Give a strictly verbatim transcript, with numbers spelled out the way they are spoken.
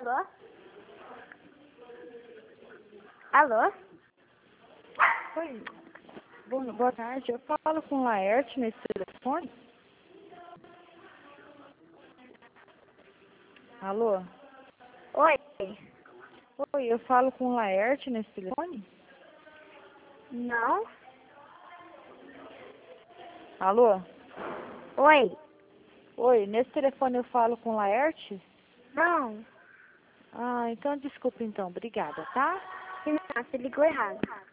Alô? Alô? Oi. Boa, boa tarde. Eu falo com o Laerte nesse telefone. Alô? Oi? Oi, eu falo com o Laerte nesse telefone? Não? Alô? Oi? Oi, nesse telefone eu falo com o Laerte? Não. Ah, então desculpa então. Obrigada, tá? Não, você ligou errado.